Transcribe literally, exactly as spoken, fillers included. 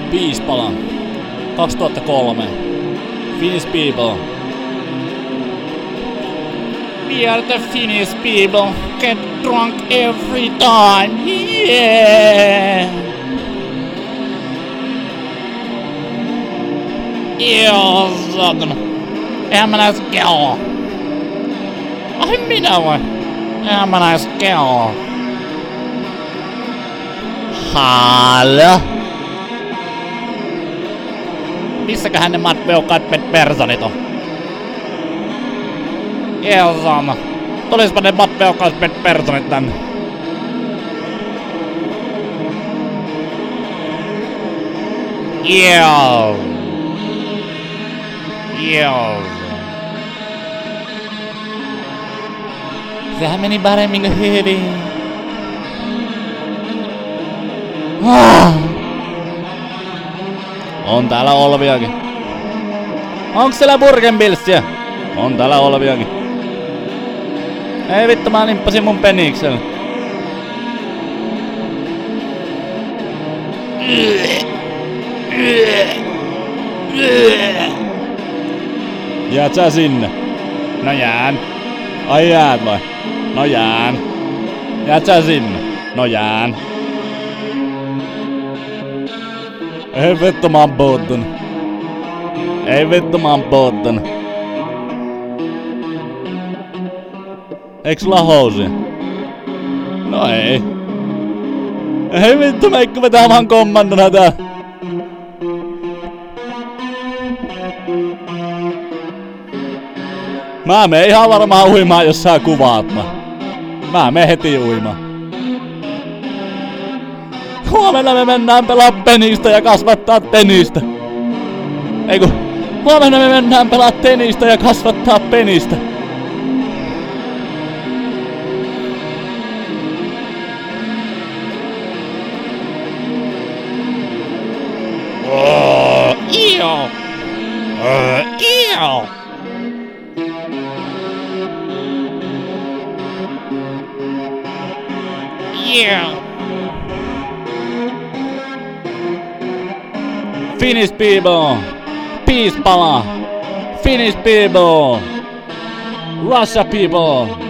Piispala. kaksituhattakolme. Finnish people. We are the Finnish people. Get drunk every time. Yeah. Joo, saatana. Eihän mä näis kelloa. Ai minä vai? Eihän mä näis kelloa. Halo? Missäköhän ne matveukkaat pet personit on? Joo, saatana. Tulispa ne matveukkaat pet personit tänne. Joo. Joo. Sehän meni paremmin kuin hyvin. Ah. On täällä olviakin. Onks siellä Burgenbilsiä? On täällä olviakin. Ei vittu, mä limppasin mun peniksellä. Jäät sä sinne? No jään. Ai jäät vai? No jään. Jäät sä sinne? No jään. Ei vittu, mä oon puuttunut. Ei vittu, mä oon puuttunut. Eiks sulla housuja? No ei. Ei vittu, Meikko vetää vaan kommandona tää. Mä menen ihan varmaan uimaan, jos sä kuvaat mä. Mä menen heti uimaan. Huomenna me mennään pelaa penistä ja kasvattaa tenistä. Eiku, huomenna me mennään pelaa tenistä ja kasvattaa penistä. Oh, iyo. Uh, iyo. Yeah. Finnish people. Piispala. Finnish people. Russia people.